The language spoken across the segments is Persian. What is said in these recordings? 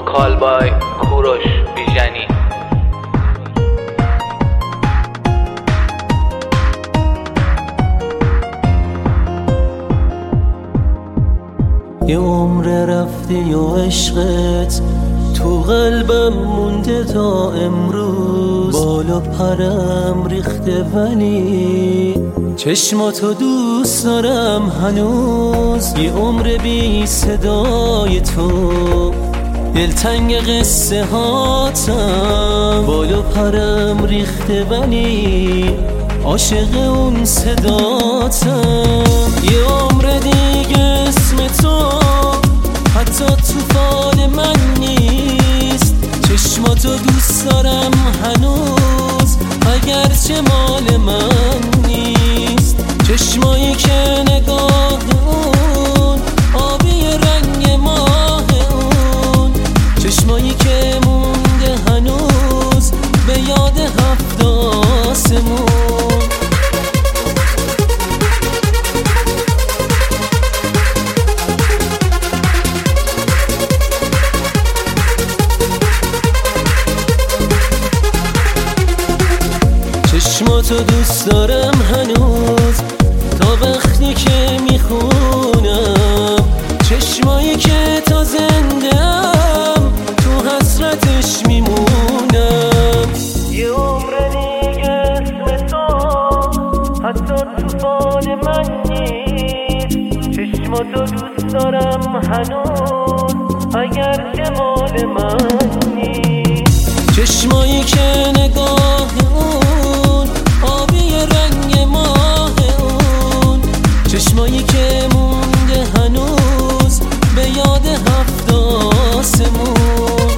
کالبای کوروش بیژنی. یه عمر رفتی و عشقت تو قلبم مونده تا امروز. بالا پرم ریخته ولی چشماتو دوست دارم هنوز. یه عمر بی صدای تو، دلتنگ قصه هاتم. بالا پرم ریخته ولی عاشق اون صداتم. یه عمر دیگه اسم تو حتی تو فال من نیست. چشماتو دوست دارم هنوز اگرچه مال من نیست. چشمایی که نگاه اون آبی رنگ ماه اون. چشمایی که مونده هنوز به یاد هفت آسمون. چشماتو دوست دارم هنوز تا وقتی که میخونم. چشمایی که تا زنده‌ام تو حسرتش میمونم. یه عمر دیگه اسم تو حتی تو فال من نیست. چشماتو دوست دارم هنوز اگرچه مال من نیست. چشمایی که نگاه اون آبی رنگ ماه اون. چشمایی که مونده هنوز به یاد هفت آسمون.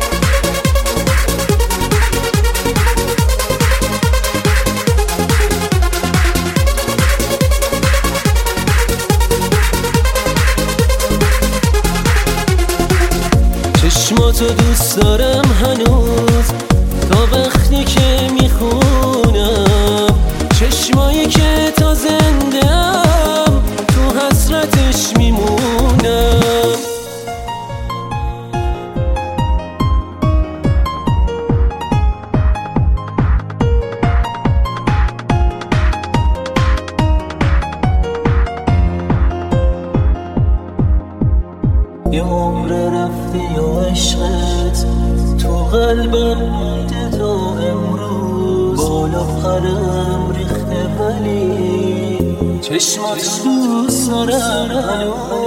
چشماتو دوست دارم هنوز تا وقتی که میخونم. چشمایی که تا زنده‌ام تو حسرتش میمونم. یه عمر رفتی و عشقت تو قلبم مونده تا امروز. بالا پرم ریخته ولی چشمات دوست دارم هنوز.